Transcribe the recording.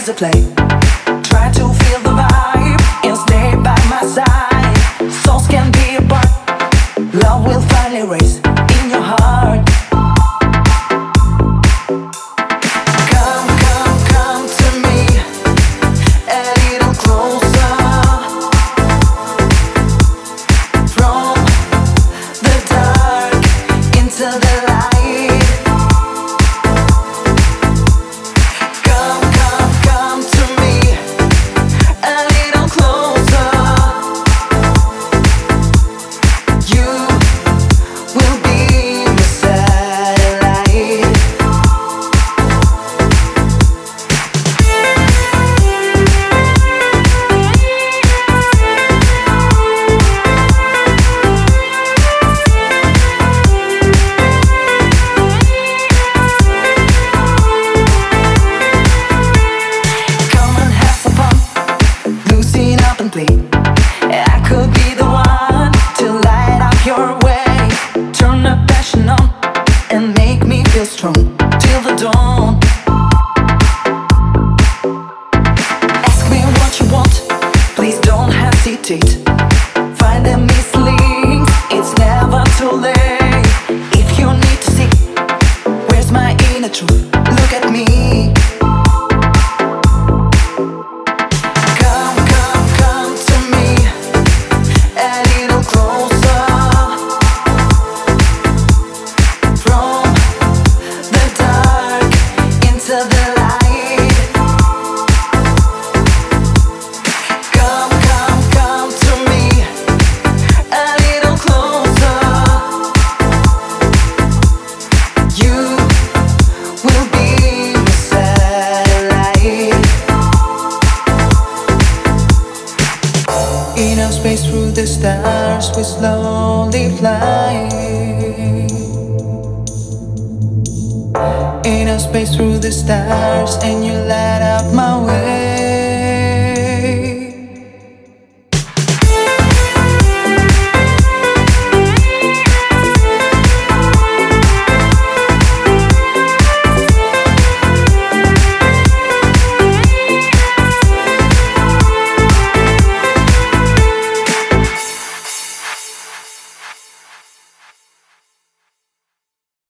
to play. Try to feel the vibe and stay by my side. Souls can be apart, love will finally raise in your heart. Come, come, come to me a little closer. From the dark into the light. Come, come, come to me a little closer. You will be my satellite. Come and have some fun, loosen up and play. I could be the one to light up your way. Turn the passion on and make me feel strong till the dawn. Ask me what you want, please don't hesitate. Find the misleading, it's never too late. If you need to see where's my inner truth, look at me. Come, come, come to me a little closer. From the dark into the light. Come, come, come to me a little closer. You will be my satellite. In our space through the stars, we slowly fly. In our space through the stars, and you light up my way.